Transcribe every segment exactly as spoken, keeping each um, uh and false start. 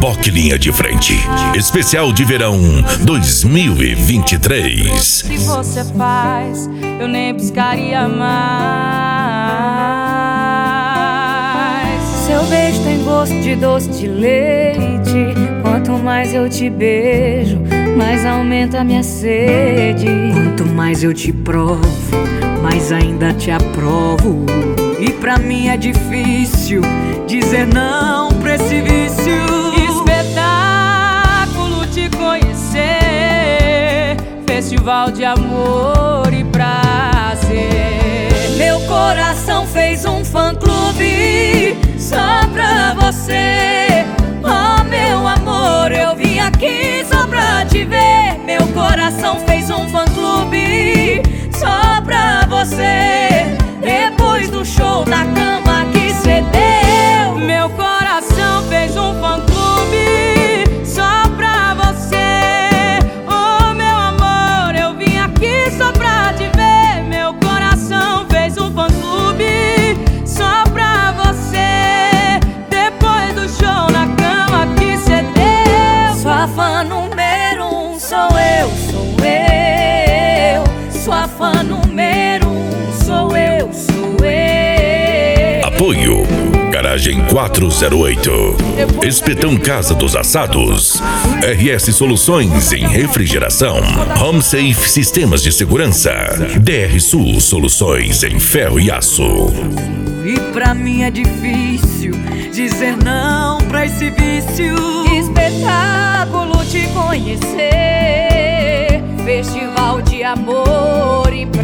Reboque Linha de Frente. Especial de verão dois mil e vinte e três. Se você faz, eu nem buscaria mais. Seu beijo tem gosto de doce de leite. Quanto mais eu te beijo, mais aumenta a minha sede. Quanto mais eu te provo, mais ainda te aprovo. E pra mim é difícil dizer não pra esse vício. Espetáculo te conhecer, festival de amor e prazer. Meu coração fez um fã-clube só pra você. Oh, meu amor, eu vim aqui só pra te ver. Meu coração fez um fã-clube só pra você. Depois do show na cama que cê deu, meu coração fez um fã-clube só pra você. Oh, meu amor, eu vim aqui só pra te ver. Meu coração fez um fã-clube só pra você. Depois do show na cama que cê deu. Sua fã número um sou eu, sou eu. Sua fã número um sou eu, sou eu. Apoio Garagem quatrocentos e oito, Espetão Casa dos Assados, R S Soluções em Refrigeração, Home Safe Sistemas de Segurança, D R Sul Soluções em Ferro e Aço. E pra mim é difícil dizer não pra esse vício. Espetáculo te conhecer, festival de amor e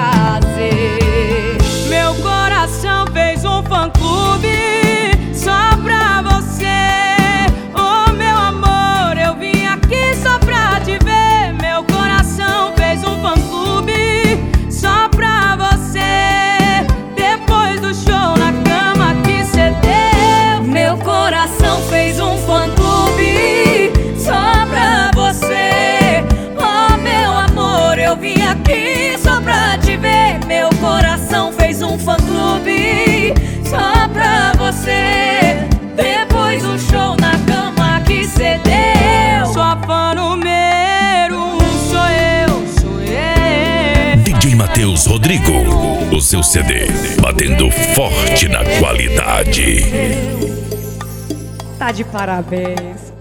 prazer. Meu coração fez um fã-clube só pra você. Oh, meu amor, eu vim aqui só pra te ver. Meu coração fez um fã-clube só pra você. Depois do show na cama que cê deu, meu coração fez um fã-clube só pra você. Oh, meu amor, eu vim aqui só pra te ver. Meu coração fez um fã-clube só pra você. Depois do show na cama que cê deu, sua fã número um sou eu, sou eu. D J Matheus Rodrigo, o seu C D batendo forte na qualidade. tá de parabéns.